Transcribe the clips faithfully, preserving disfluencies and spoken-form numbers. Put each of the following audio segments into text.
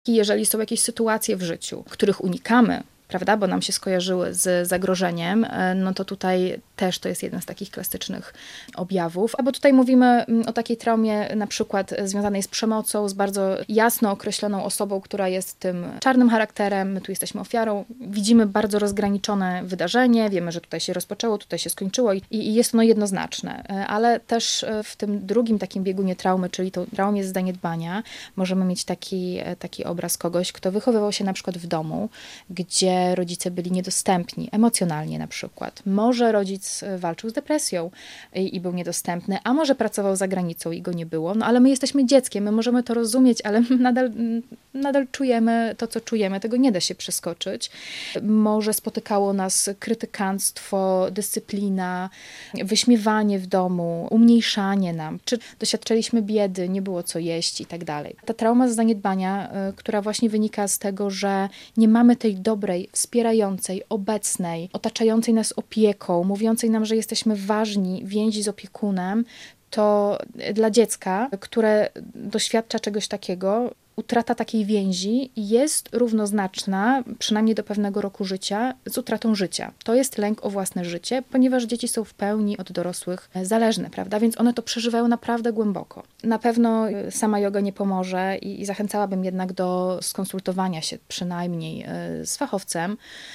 I jeżeli są jakieś sytuacje w życiu, których unikamy, prawda, bo nam się skojarzyły z zagrożeniem, no to tutaj też to jest jeden z takich klasycznych objawów. Albo tutaj mówimy o takiej traumie na przykład związanej z przemocą, z bardzo jasno określoną osobą, która jest tym czarnym charakterem, my tu jesteśmy ofiarą, widzimy bardzo rozgraniczone wydarzenie, wiemy, że tutaj się rozpoczęło, tutaj się skończyło i, i jest ono jednoznaczne. Ale też w tym drugim takim biegunie traumy, czyli tą traumie z zaniedbania, możemy mieć taki, taki obraz kogoś, kto wychowywał się na przykład w domu, gdzie rodzice byli niedostępni, emocjonalnie na przykład. Może rodzic walczył z depresją i, i był niedostępny, a może pracował za granicą i go nie było, no ale my jesteśmy dzieckiem, my możemy to rozumieć, ale nadal, nadal czujemy to, co czujemy, tego nie da się przeskoczyć. Może spotykało nas krytykanstwo, dyscyplina, wyśmiewanie w domu, umniejszanie nam, czy doświadczyliśmy biedy, nie było co jeść i tak dalej. Ta trauma z zaniedbania, która właśnie wynika z tego, że nie mamy tej dobrej, wspierającej, obecnej, otaczającej nas opieką, mówiącej nam, że jesteśmy ważni, więzi z opiekunem, to dla dziecka, które doświadcza czegoś takiego, utrata takiej więzi jest równoznaczna, przynajmniej do pewnego roku życia, z utratą życia. To jest lęk o własne życie, ponieważ dzieci są w pełni od dorosłych zależne, prawda? Więc one to przeżywają naprawdę głęboko. Na pewno sama joga nie pomoże i, i zachęcałabym jednak do skonsultowania się przynajmniej z fachowcem.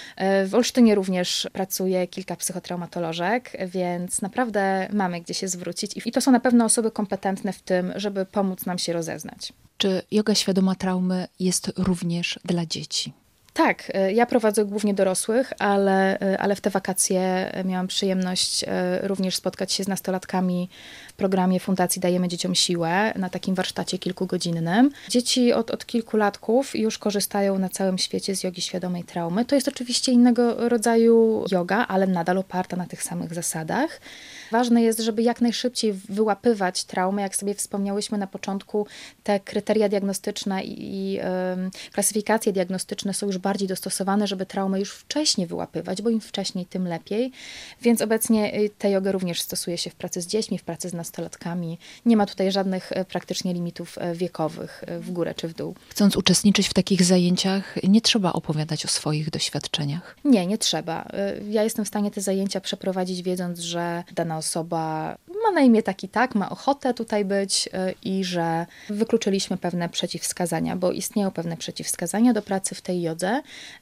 W Olsztynie również pracuje kilka psychotraumatolożek, więc naprawdę mamy gdzie się zwrócić i to są na pewno osoby kompetentne w tym, żeby pomóc nam się rozeznać. Czy joga świadoma traumy jest również dla dzieci? Tak, ja prowadzę głównie dorosłych, ale, ale w te wakacje miałam przyjemność również spotkać się z nastolatkami w programie Fundacji Dajemy Dzieciom Siłę na takim warsztacie kilkugodzinnym. Dzieci od, od kilku latków już korzystają na całym świecie z jogi świadomej traumy. To jest oczywiście innego rodzaju joga, ale nadal oparta na tych samych zasadach. Ważne jest, żeby jak najszybciej wyłapywać traumy, jak sobie wspomniałyśmy na początku, te kryteria diagnostyczne i, i y, klasyfikacje diagnostyczne są już bardziej dostosowane, żeby traumę już wcześniej wyłapywać, bo im wcześniej, tym lepiej. Więc obecnie tę jogę również stosuje się w pracy z dziećmi, w pracy z nastolatkami. Nie ma tutaj żadnych praktycznie limitów wiekowych w górę czy w dół. Chcąc uczestniczyć w takich zajęciach, nie trzeba opowiadać o swoich doświadczeniach. Nie, nie trzeba. Ja jestem w stanie te zajęcia przeprowadzić, wiedząc, że dana osoba ma na imię tak i tak, ma ochotę tutaj być i że wykluczyliśmy pewne przeciwwskazania, bo istnieją pewne przeciwwskazania do pracy w tej jodze,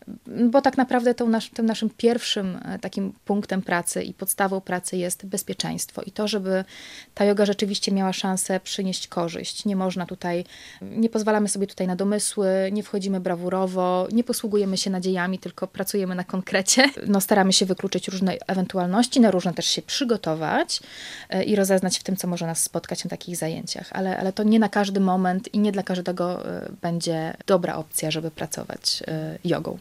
bo tak naprawdę tą nasz, tym naszym pierwszym takim punktem pracy i podstawą pracy jest bezpieczeństwo i to, żeby ta joga rzeczywiście miała szansę przynieść korzyść. Nie można tutaj, nie pozwalamy sobie tutaj na domysły, nie wchodzimy brawurowo, nie posługujemy się nadziejami, tylko pracujemy na konkrecie. No, staramy się wykluczyć różne ewentualności, na różne też się przygotować i rozeznać w tym, co może nas spotkać na takich zajęciach, ale, ale to nie na każdy moment i nie dla każdego będzie dobra opcja, żeby pracować jogą.